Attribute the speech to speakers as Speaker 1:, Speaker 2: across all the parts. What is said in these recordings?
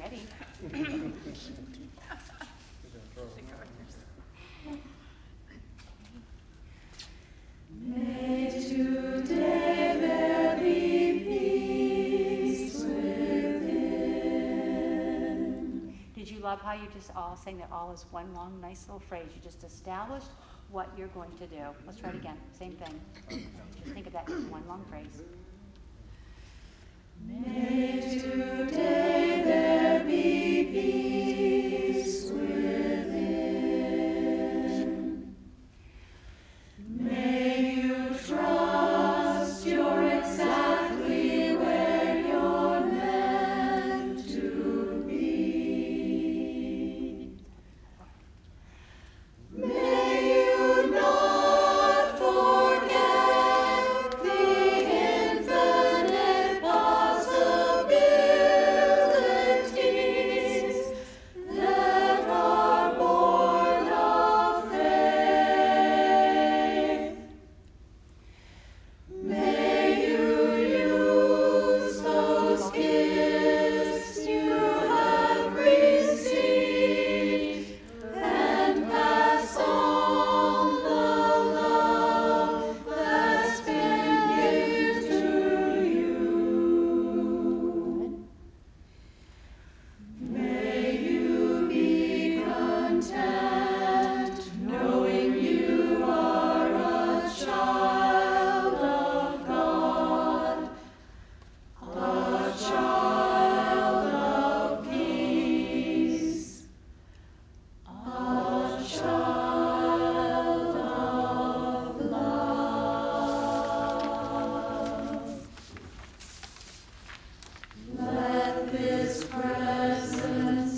Speaker 1: ready. May today there be peace within. Did you love how you just all sang that all as one long, nice little phrase? You just established what you're going to do. Let's try it again. Same thing. Just think of that as one long phrase. May today there be peace within. May you trust you're exactly where you're meant to be. May you not forget the infinite possibilities that are born of faith. May you use those gifts you have received and pass on the love that's been given to you. May you be content knowing you are a child of God, a child of peace, a child of love. Let this presence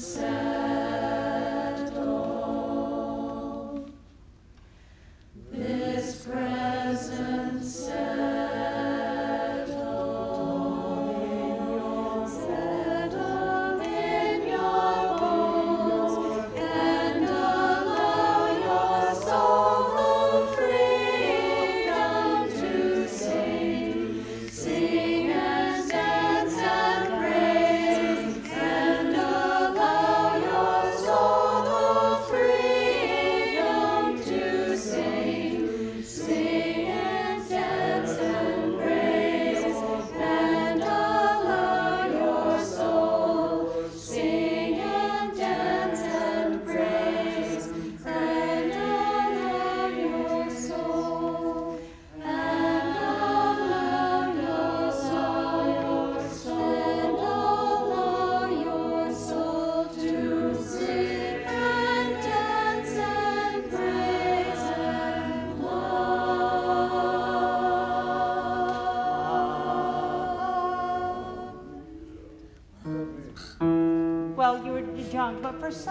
Speaker 1: settle. This presence settle. Settle in your bones and allow your soul freedom to sing and dance and praise, and allow your soul freedom to sing and dance and praise, and allow your soul sing and dance and praise, and allow your soul, and allow your soul, and allow your soul to sing and dance and praise and love. Well, you were young, but for some